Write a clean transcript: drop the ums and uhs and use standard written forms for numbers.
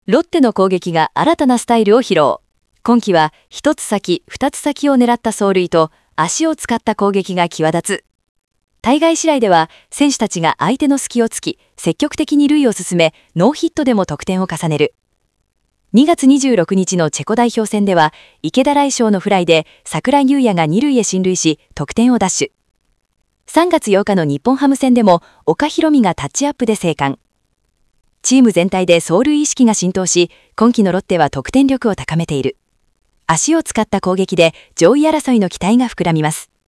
ロッテの攻撃が新たなスタイルを披露。今季は1つ先、2つ先を狙った走塁と足を使った攻撃が際立つ。対外試合では選手たちが相手の隙を突き、積極的に塁を進め、ノーヒットでも得点を重ねる。2月26日のチェコ代表戦では、池田来翔のフライで櫻井優也が2塁へ進塁し、得点を奪取。3月8日の日本ハム戦でも、岡大海がタッチアップで生還。チーム全体で走塁意識が浸透し、今季のロッテは得点力を高めている。足を使った攻撃で上位争いの期待が膨らみます。